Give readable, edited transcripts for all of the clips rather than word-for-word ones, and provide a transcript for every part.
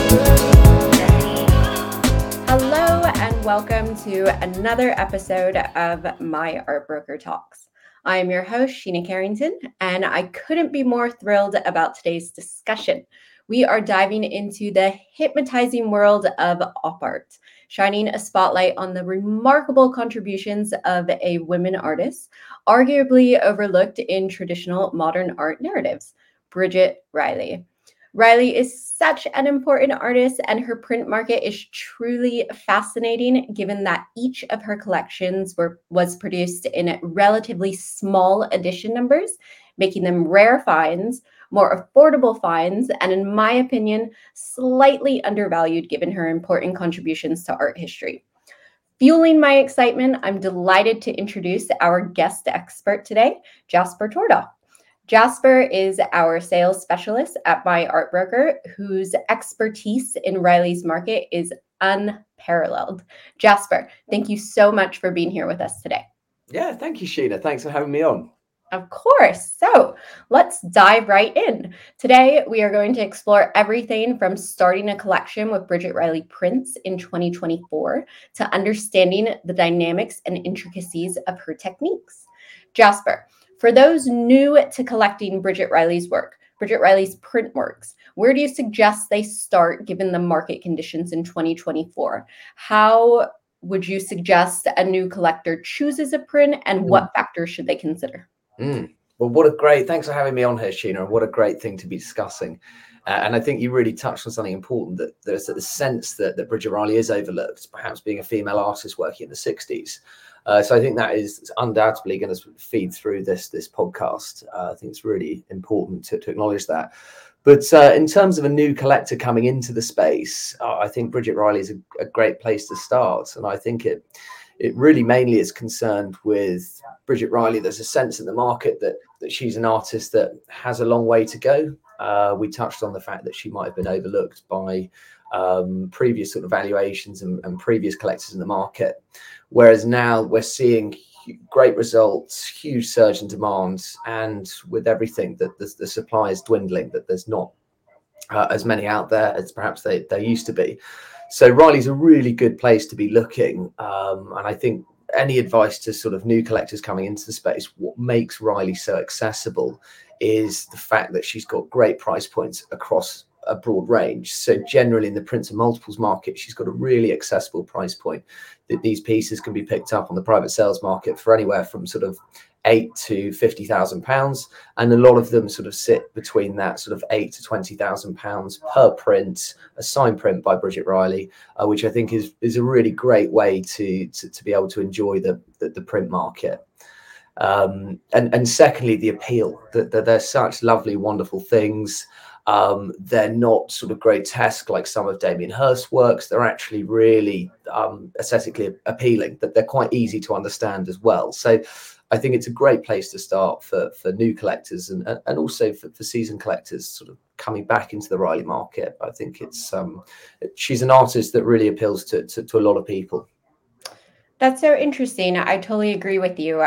Hello and welcome to another episode of My Art Broker Talks. I am your host, Sheena Carrington, and I couldn't be more thrilled about today's discussion. We are diving into the hypnotizing world of op art, shining a spotlight on the remarkable contributions of a women artist, arguably overlooked in traditional modern art narratives, Bridget Riley. Riley is such an important artist, and her print market is truly fascinating given that each of her collections was produced in relatively small edition numbers, making them rare finds, more affordable finds, and in my opinion, slightly undervalued given her important contributions to art history. Fueling my excitement, I'm delighted to introduce our guest expert today, Jasper Tordahl. Jasper is our sales specialist at My Art Broker, whose expertise in Riley's market is unparalleled. Jasper, thank you so much for being here with us today. Yeah, thank you, Sheena. Thanks for having me on. Of course. So let's dive right in. Today, we are going to explore everything from starting a collection with Bridget Riley prints in 2024 to understanding the dynamics and intricacies of her techniques. Jasper, for those new to collecting Bridget Riley's work, Bridget Riley's print works, where do you suggest they start given the market conditions in 2024? How would you suggest a new collector chooses a print, and what factors should they consider? Well, thanks for having me on here, Sheena, and what a great thing to be discussing. And I think you really touched on something important, that there's a sense that Bridget Riley is overlooked, perhaps being a female artist working in the 60s. So I think that is undoubtedly going to feed through this podcast. I think it's really important to acknowledge that. But in terms of a new collector coming into the space, I think Bridget Riley is a great place to start. And I think it really mainly is concerned with Bridget Riley. There's a sense in the market that she's an artist that has a long way to go. We touched on the fact that she might have been overlooked by previous sort of valuations and previous collectors in the market. Whereas now we're seeing great results, huge surge in demand, and with everything that the supply is dwindling, that there's not as many out there as perhaps there used to be. So Riley's a really good place to be looking. And I think any advice to sort of new collectors coming into the space, what makes Riley so accessible is the fact that she's got great price points across a broad range. So generally in the prints and multiples market, she's got a really accessible price point that these pieces can be picked up on the private sales market for anywhere from sort of £8,000 to £50,000, and a lot of them sort of sit between that sort of £8,000 to £20,000 per print, a signed print by Bridget Riley, which I think is a really great way to be able to enjoy the print market. And secondly, the appeal, that they're such lovely, wonderful things. They're not sort of grotesque like some of Damien Hirst's works. They're actually really aesthetically appealing, that they're quite easy to understand as well. So I think it's a great place to start for new collectors and also for seasoned collectors sort of coming back into the Riley market. I think she's an artist that really appeals to a lot of people. That's so interesting. I totally agree with you.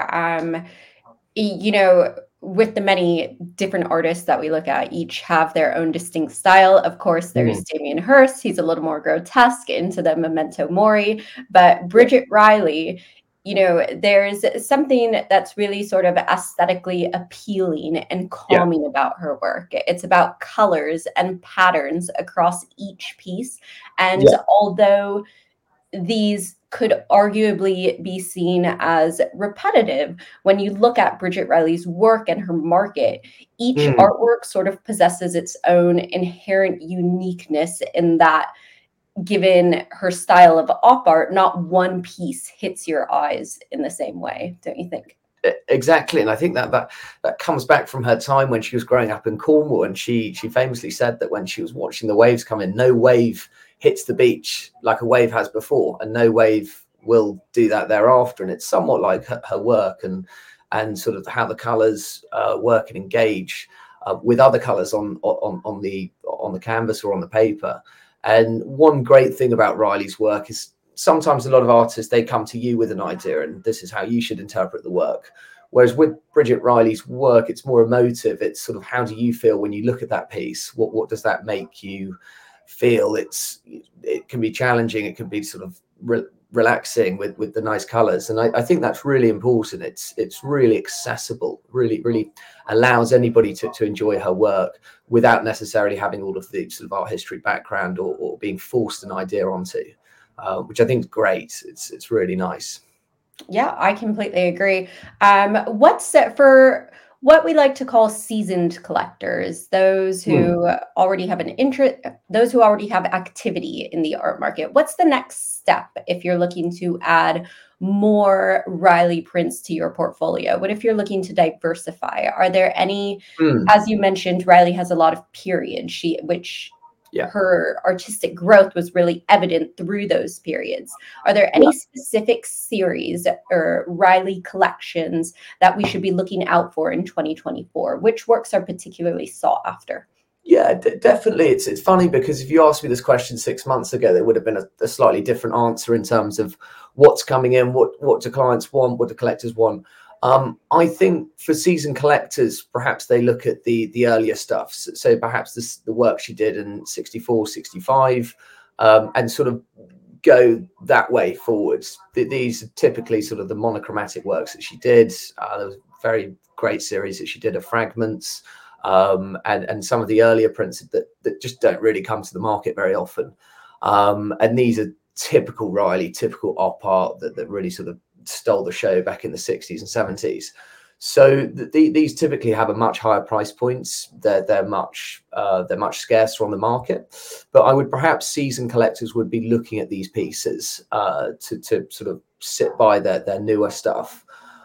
You know, with the many different artists that we look at, each have their own distinct style. Of course, there's Damien Hirst. He's a little more grotesque into the Memento Mori, but Bridget Riley, you know, there's something that's really sort of aesthetically appealing and calming about her work. It's about colors and patterns across each piece. And although these could arguably be seen as repetitive, when you look at Bridget Riley's work and her market, each artwork sort of possesses its own inherent uniqueness in that, given her style of op art, not one piece hits your eyes in the same way, don't you think? Exactly. And I think that comes back from her time when she was growing up in Cornwall, and she famously said that when she was watching the waves come in, no wave hits the beach like a wave has before, and no wave will do that thereafter. And it's somewhat like her work and sort of how the colors work and engage with other colors on the canvas or on the paper. And one great thing about Riley's work is sometimes a lot of artists, they come to you with an idea and this is how you should interpret the work. Whereas with Bridget Riley's work, it's more emotive. It's sort of, how do you feel when you look at that piece? What does that make you feel. It can be challenging. It can be sort of relaxing with the nice colors, and I think that's really important. It's really accessible, really allows anybody to enjoy her work without necessarily having all of the sort of art history background or being forced an idea onto, which I think is great. It's really nice. Yeah, I completely agree. What's for what we like to call seasoned collectors, those who already have an interest, those who already have activity in the art market? What's the next step if you're looking to add more Riley prints to your portfolio? What if you're looking to diversify? Are there any, as you mentioned, Riley has a lot of period, which her artistic growth was really evident through those periods. Are there any specific series or Riley collections that we should be looking out for in 2024? Which works are particularly sought after? Yeah, definitely. It's funny because if you asked me this question 6 months ago, there would have been a slightly different answer in terms of what's coming in, what do clients want, what do collectors want. I think for seasoned collectors, perhaps they look at the earlier stuff. So perhaps the work she did in 64, 65, and sort of go that way forwards. These are typically sort of the monochromatic works that she did. There was a very great series that she did of fragments, and some of the earlier prints that just don't really come to the market very often. And these are typical Riley, typical op art that really sort of stole the show back in the 60s and 70s. So these typically have a much higher price points. They're much scarcer on the market. But I would perhaps seasoned collectors would be looking at these pieces to sort of sit by their newer stuff.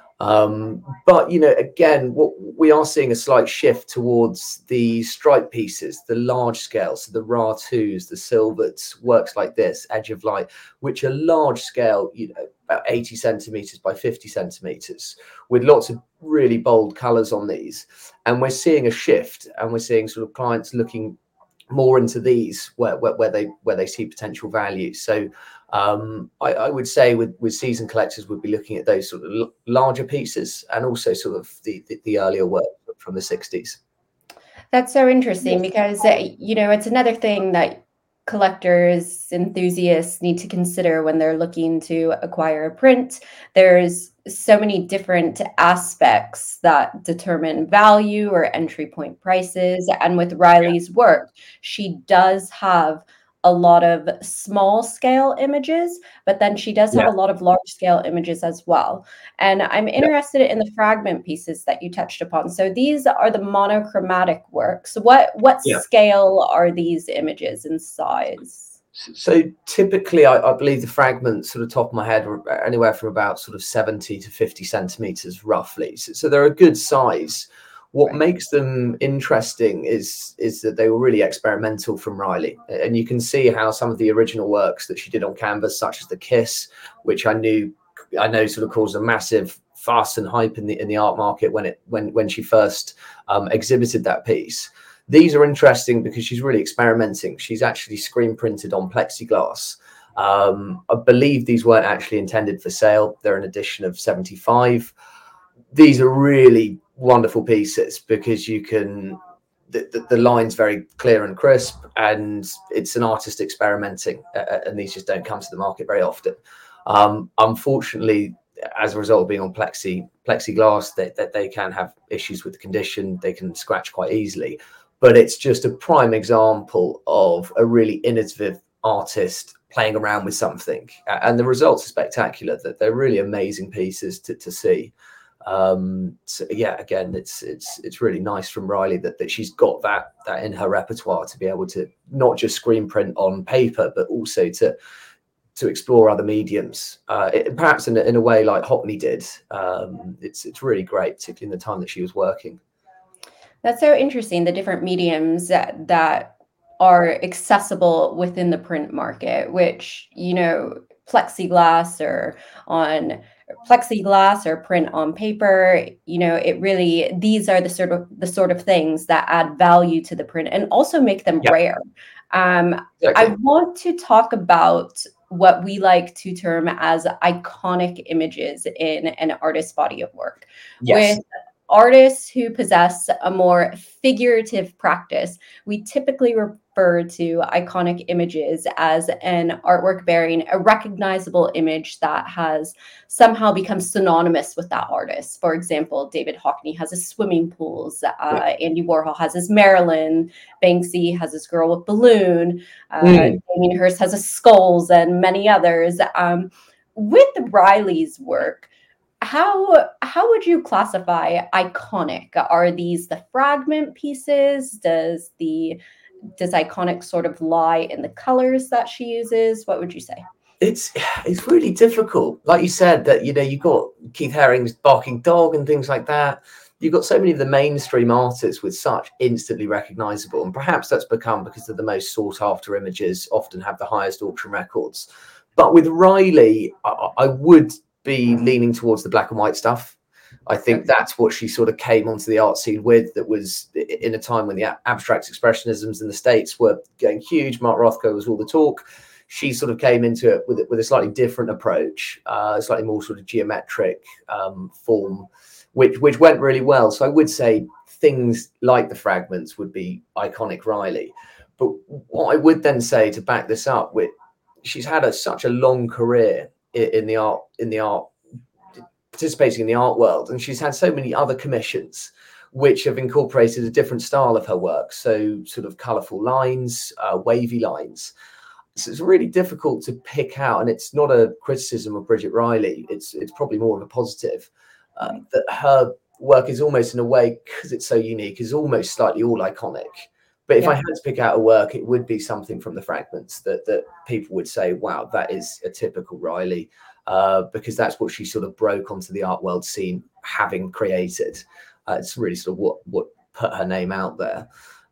But again, what we are seeing a slight shift towards the stripe pieces, the large scale, so the RA2s, the Silverts, works like this, Edge of Light, which are large scale, about 80 centimeters by 50 centimeters, with lots of really bold colors on these. And we're seeing a shift, and we're seeing sort of clients looking more into these where they see potential value. So I would say with seasoned collectors would be looking at those sort of larger pieces, and also sort of the earlier work from the 60s. That's so interesting because it's another thing that collectors, enthusiasts need to consider when they're looking to acquire a print. There's so many different aspects that determine value or entry point prices. And with Riley's work, she does have a lot of small scale images, but then she does have a lot of large scale images as well. And I'm interested in the fragment pieces that you touched upon. So these are the monochromatic works. What scale are these images in size? So typically, I believe the fragments, sort of top of my head, are anywhere from about sort of 70 to 50 centimeters roughly. So they're a good size. What makes them interesting is that they were really experimental from Riley, and you can see how some of the original works that she did on canvas, such as the Kiss, which I know sort of caused a massive fuss and hype in the art market when she first exhibited that piece. These are interesting because she's really experimenting. She's actually screen printed on plexiglass. I believe these weren't actually intended for sale. They're an edition of 75. These are really wonderful pieces because you can the line's very clear and crisp, and it's an artist experimenting, and these just don't come to the market very often. Unfortunately, as a result of being on plexiglass, that they can have issues with the condition. They can scratch quite easily, but it's just a prime example of a really innovative artist playing around with something, and the results are spectacular. That they're really amazing pieces to see. So yeah, again, it's really nice from Riley that she's got that in her repertoire to be able to not just screen print on paper, but also to explore other mediums, perhaps in a way like Hockney did. It's really great, particularly in the time that she was working. That's so interesting, the different mediums that are accessible within the print market, which, plexiglass or print on paper, it really, these are the sort of things that add value to the print and also make them rare. Exactly. I want to talk about what we like to term as iconic images in an artist's body of work. Yes. With artists who possess a more figurative practice, we typically refer to iconic images as an artwork bearing a recognizable image that has somehow become synonymous with that artist. For example, David Hockney has his swimming pools, Andy Warhol has his Marilyn, Banksy has his girl with balloon, Damien Hirst has his skulls, and many others. With Riley's work, how would you classify iconic? Are these the fragment pieces? Does iconic sort of lie in the colors that she uses? What would you say? It's really difficult. Like you said, that you've got Keith Haring's Barking Dog and things like that. You've got so many of the mainstream artists with such instantly recognizable, and perhaps that's become because they're the most sought after images, often have the highest auction records. But with Riley, I would be leaning towards the black and white stuff. I think that's what she sort of came onto the art scene with. That was in a time when the abstract expressionisms in the States were going huge. Mark Rothko was all the talk. She sort of came into it with a slightly different approach, slightly more sort of geometric form, which went really well. So I would say things like the fragments would be iconic Riley. But what I would then say to back this up, she's had such a long career in the art, participating in the art world, and she's had so many other commissions which have incorporated a different style of her work. So sort of colorful lines, wavy lines. So it's really difficult to pick out, and it's not a criticism of Bridget Riley. It's probably more of a positive, that her work is almost, in a way, because it's so unique, is almost slightly all iconic. But if I had to pick out a work, it would be something from the fragments that people would say, wow, that is a typical Riley, because that's what she sort of broke onto the art world scene, having created. It's really sort of what put her name out there.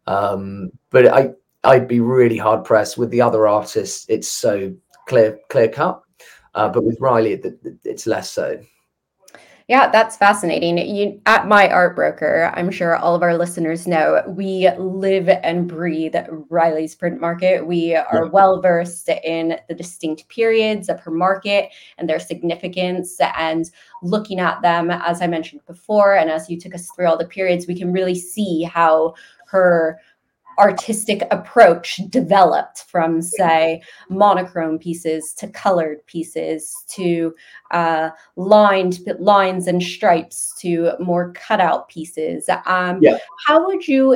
But I'd be really hard pressed with the other artists. It's so clear cut, but with Riley, it's less so. Yeah, that's fascinating. At My Art Broker, I'm sure all of our listeners know, we live and breathe Riley's print market. We are well versed in the distinct periods of her market and their significance, and looking at them, as I mentioned before, and as you took us through all the periods, we can really see how her artistic approach developed from, say, monochrome pieces to colored pieces to lines and stripes to more cutout pieces. How would you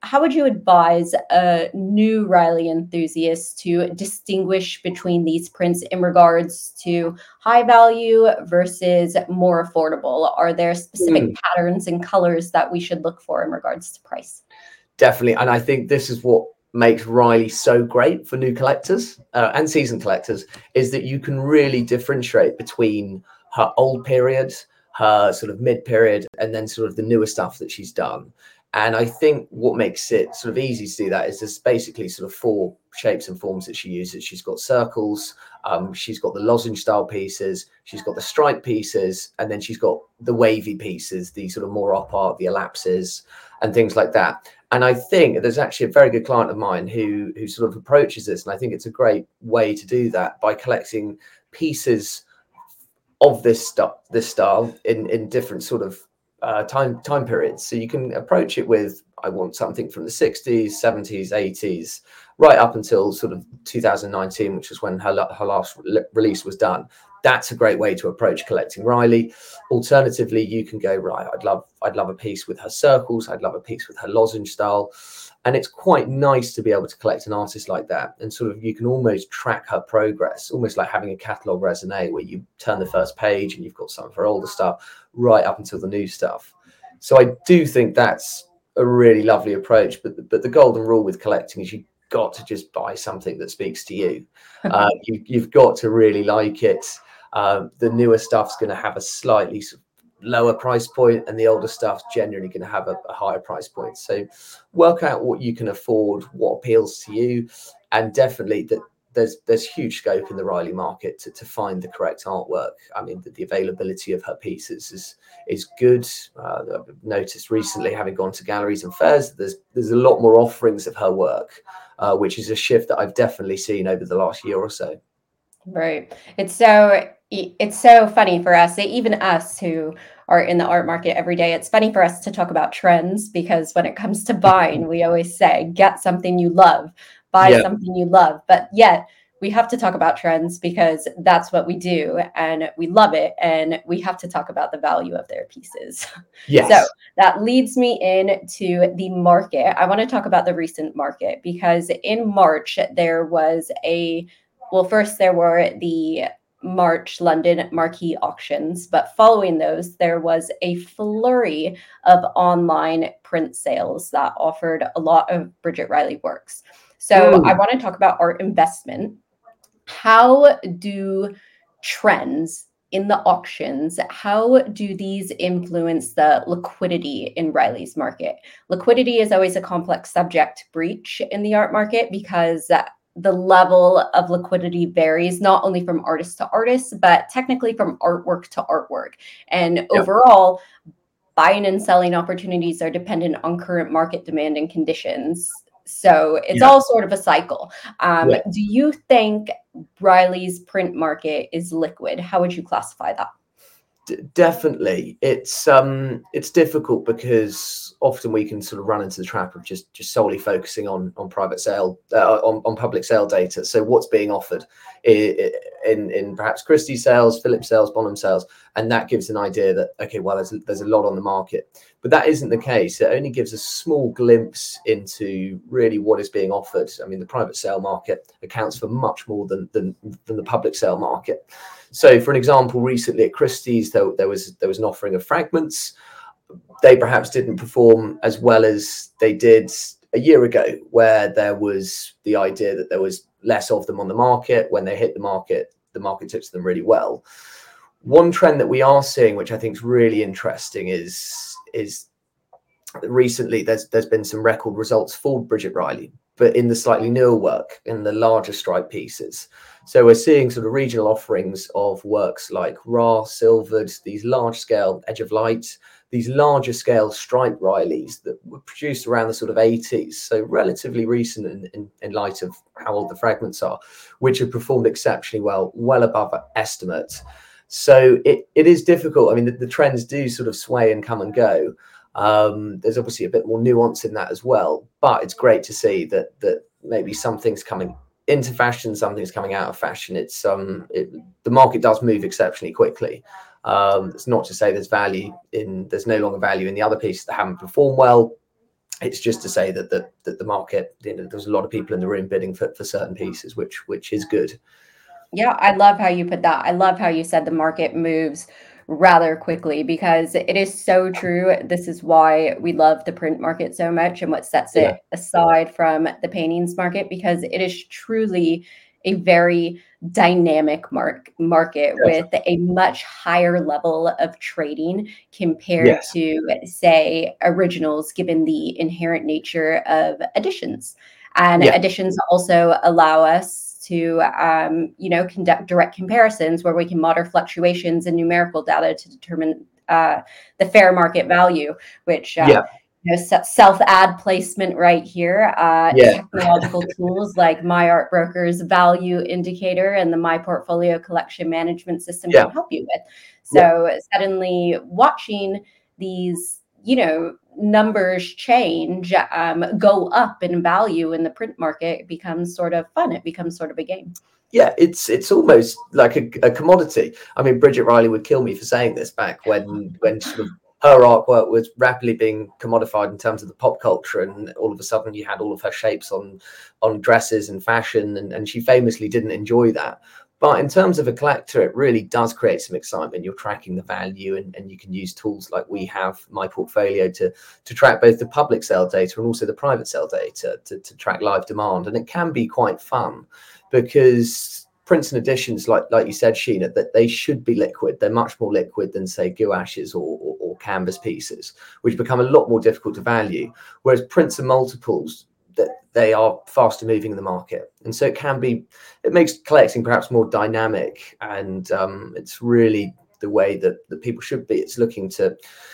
advise a new Riley enthusiast to distinguish between these prints in regards to high value versus more affordable? Are there specific patterns and colors that we should look for in regards to price? Definitely. And I think this is what makes Riley so great for new collectors and seasoned collectors, is that you can really differentiate between her old period, her sort of mid period, and then sort of the newer stuff that she's done. And I think what makes it sort of easy to do that is there's basically sort of 4 shapes and forms that she uses. She's got circles, she's got the lozenge style pieces, she's got the stripe pieces, and then she's got the wavy pieces, the sort of more op art, the ellapses and things like that. And I think there's actually a very good client of mine who sort of approaches this, and I think it's a great way to do that by collecting pieces of this style in different sort of time periods. So you can approach it with, I want something from the 60s, 70s, 80s, right up until sort of 2019, which is when her last release was done. That's a great way to approach collecting Riley. Alternatively, you can go, right, I'd love a piece with her circles, I'd love a piece with her lozenge style. And it's quite nice to be able to collect an artist like that, and sort of you can almost track her progress, almost like having a catalogue raisonné where you turn the first page and you've got some of her older stuff right up until the new stuff. So I do think that's a really lovely approach. But the golden rule with collecting is you've got to just buy something that speaks to you. You've got to really like it. The newer stuff's going to have a slightly lower price point, and the older stuff's generally going to have a higher price point. So work out what you can afford, what appeals to you, and definitely that there's huge scope in the Riley market to find the correct artwork. I mean, the availability of her pieces is good. I've noticed recently, having gone to galleries and fairs, there's a lot more offerings of her work, which is a shift that I've definitely seen over the last year or so. Right. It's so funny for us, even us who are in the art market every day. It's funny for us to talk about trends because when it comes to buying, we always say, get something you love, buy Yeah. something you love. But yet we have to talk about trends because that's what we do and we love it. And we have to talk about the value of their pieces. So Yes. that leads me into the market. I want to talk about the recent market because in March, there was first there were the March London marquee auctions, but following those, there was a flurry of online print sales that offered a lot of Bridget Riley works. So I Mm. want to talk about art investment. How do trends in the auctions, how do these influence the liquidity in Riley's market? Liquidity is always a complex subject to breach in the art market because the level of liquidity varies not only from artist to artist, but technically from artwork to artwork. And Yeah. overall, buying and selling opportunities are dependent on current market demand and conditions. So it's Yeah. all sort of a cycle. Yeah. Do you think Riley's print market is liquid? How would you classify that? Definitely, it's difficult because often we can sort of run into the trap of just solely focusing on private sale on public sale data. So what's being offered in perhaps Christie sales, Phillips sales, Bonham sales, and that gives an idea that okay, well, there's a lot on the market, but that isn't the case. It only gives a small glimpse into really what is being offered. I mean, the private sale market accounts for much more than the public sale market. So, for an example, recently at Christie's, there was an offering of fragments. They perhaps didn't perform as well as they did a year ago, where there was the idea that there was less of them on the market. When they hit the market took to them really well. One trend that we are seeing, which I think is really interesting, is recently there's been some record results for Bridget Riley, but in the slightly newer work, in the larger strike pieces. So we're seeing sort of regional offerings of works like Ra, Silvered, these large scale Edge of Light, these larger scale strike Rileys that were produced around the sort of 80s. So relatively recent in light of how old the fragments are, which have performed exceptionally well above estimate. So it is difficult. I mean, the trends do sort of sway and come and go. There's obviously a bit more nuance in that as well, but it's great to see that maybe something's coming into fashion, something's coming out of fashion. It's the market does move exceptionally quickly. It's not to say there's no longer value in the other pieces that haven't performed well. It's just to say that the market, there's a lot of people in the room bidding for certain pieces, which is good. Yeah, I love how you put that. I love how you said the market moves rather quickly because it is so true. This is why we love the print market so much and what sets Yeah, it aside from the paintings market because it is truly a very dynamic market with definitely. a much higher level of trading compared Yes. to, say, originals, given the inherent nature of editions. And Yeah. editions also allow us to conduct direct comparisons where we can model fluctuations in numerical data to determine the fair market value, which Yeah. self ad placement right here. Yeah. Technological tools like My Art Broker's value indicator and the My Portfolio collection management system Yeah. can help you with. Yeah. So suddenly watching these numbers change, go up in value in the print market, it becomes sort of fun. It becomes sort of a game. Yeah, it's almost like a commodity. I mean, Bridget Riley would kill me for saying this back when sort of her artwork was rapidly being commodified in terms of the pop culture, and all of a sudden you had all of her shapes on dresses and fashion, and she famously didn't enjoy that. But in terms of a collector, it really does create some excitement. You're tracking the value, and you can use tools like we have, My Portfolio, to track both the public sale data and also the private sale data to track live demand, and it can be quite fun. Because prints and editions, like you said, Sheena, that they should be liquid. They're much more liquid than, say, gouaches or canvas pieces, which become a lot more difficult to value. Whereas prints and multiples, that they are faster moving in the market, and so it makes collecting perhaps more dynamic. And it's really the way that people should be. It's looking to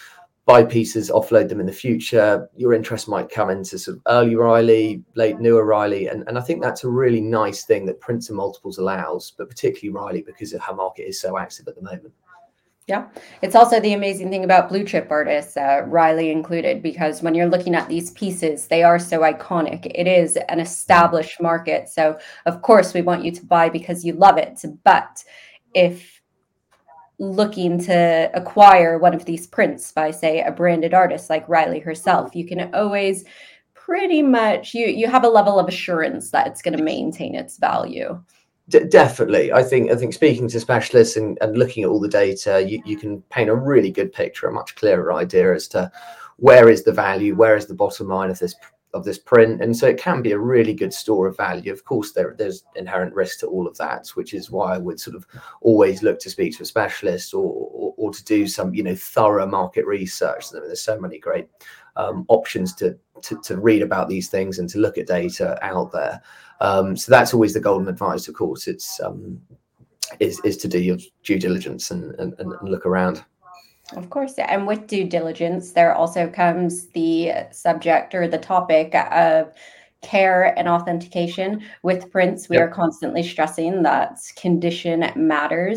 buy pieces, offload them in the future. Your interest might come into sort of early Riley, late newer Riley. And I think that's a really nice thing that prints and multiples allows, but particularly Riley because of how market is so active at the moment. Yeah, it's also the amazing thing about blue chip artists, Riley included, because when you're looking at these pieces, they are so iconic. It is an established market. So, of course, we want you to buy because you love it. But if looking to acquire one of these prints by, say, a branded artist like Riley herself, you can always pretty much, you have a level of assurance that it's going to maintain its value. Definitely. I think speaking to specialists and looking at all the data, you can paint a really good picture, a much clearer idea as to where is the value, where is the bottom line of this print. And so it can be a really good store of value. Of course, there's inherent risk to all of that, which is why I would sort of always look to speak to a specialist or to do some, thorough market research. There's so many great options to read about these things and to look at data out there. So that's always the golden advice, of course. It's is to do your due diligence and look around. Of course. And with due diligence, there also comes the subject or the topic of care and authentication. With prints, we are constantly stressing that condition matters.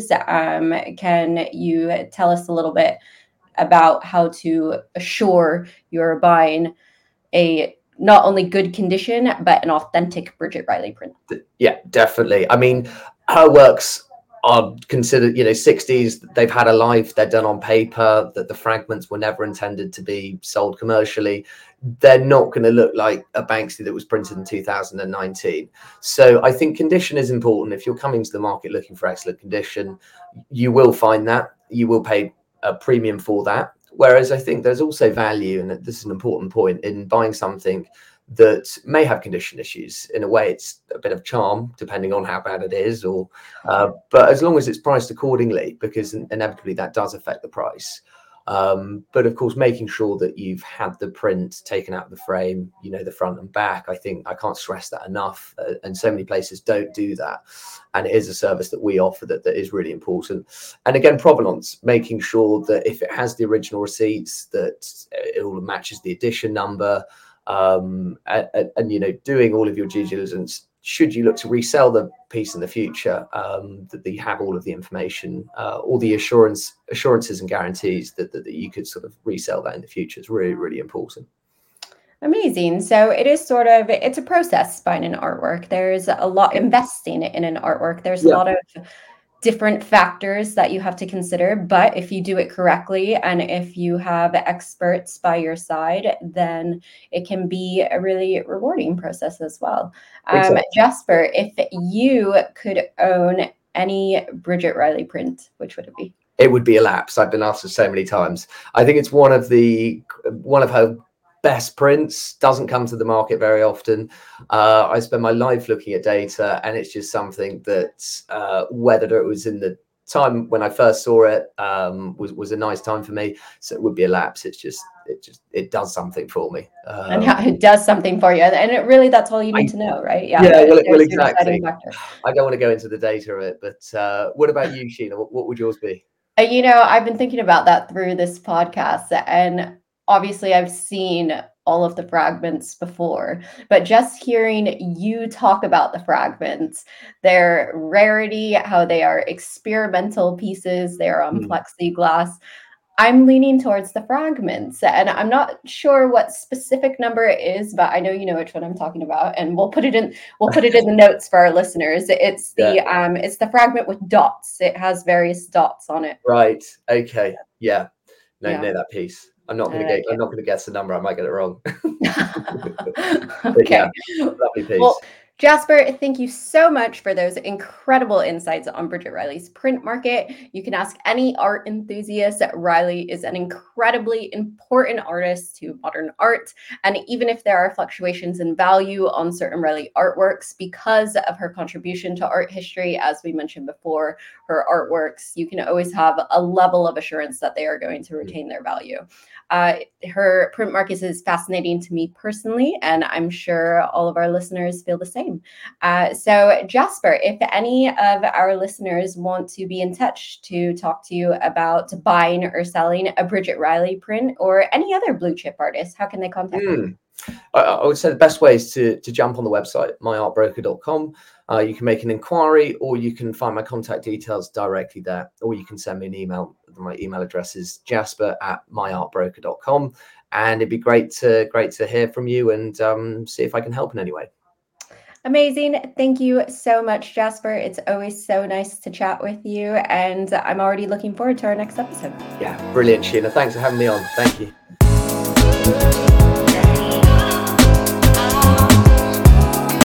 Can you tell us a little bit about how to assure you're buying a not only good condition, but an authentic Bridget Riley print? Yeah, definitely. I mean, her works are considered, 60s, they've had a life, they're done on paper, that the fragments were never intended to be sold commercially. They're not going to look like a Banksy that was printed in 2019. So I think condition is important. If you're coming to the market looking for excellent condition, you will find that. You will pay a premium for that. Whereas I think there's also value, and this is an important point, in buying something that may have condition issues. In a way, it's a bit of charm, depending on how bad it is, but as long as it's priced accordingly, because inevitably that does affect the price. But of course, making sure that you've had the print taken out of the frame, the front and back. I think I can't stress that enough. And so many places don't do that. And it is a service that we offer that is really important. And again, provenance, making sure that if it has the original receipts, that it all matches the edition number. And doing all of your due diligence, should you look to resell the piece in the future, that you have all of the information, all the assurances and guarantees that you could sort of resell that in the future is really, really important. Amazing. So it's a process buying an artwork. There's a lot investing in an artwork. There's a lot of different factors that you have to consider, but if you do it correctly and if you have experts by your side, then it can be a really rewarding process as well. Exactly. Jasper, if you could own any Bridget Riley print, which would it be? It would be Elapse. I've been asked this so many times. I think it's one of her best prints, doesn't come to the market very often. I spend my life looking at data, and it's just something that whether it was in the time when I first saw it was a nice time for me. So it would be Elapse. It does something for me. And it does something for you, and it really, that's all you need to know, right? Yeah. Well, exactly. I don't want to go into the data of it, but what about you, Sheena? What would yours be? I've been thinking about that through this podcast, and obviously I've seen all of the fragments before, but just hearing you talk about the fragments, their rarity, how they are experimental pieces, they're on plexiglass, I'm leaning towards the fragments, and I'm not sure what specific number it is, but I know you know which one I'm talking about, and we'll put it in the notes for our listeners. It's the fragment with dots. It has various dots on it. Right. Okay. Yeah. Know that piece. I'm not going to guess the number. I might get it wrong. Okay. Lovely piece. Well, Jasper, thank you so much for those incredible insights on Bridget Riley's print market. You can ask any art enthusiast. Riley is an incredibly important artist to modern art. And even if there are fluctuations in value on certain Riley artworks because of her contribution to art history, as we mentioned before, her artworks, you can always have a level of assurance that they are going to retain their value. Her print market is fascinating to me personally, and I'm sure all of our listeners feel the same. same. So Jasper, if any of our listeners want to be in touch to talk to you about buying or selling a Bridget Riley print or any other blue chip artist, how can they contact you? I would say the best way is to jump on the website, myartbroker.com. You can make an inquiry, or you can find my contact details directly there, or you can send me an email. My email address is jasper@myartbroker.com, and it'd be great to hear from you and see if I can help in any way. Amazing. Thank you so much, Jasper. It's always so nice to chat with you, and I'm already looking forward to our next episode. Yeah, brilliant, Sheena. Thanks for having me on. Thank you.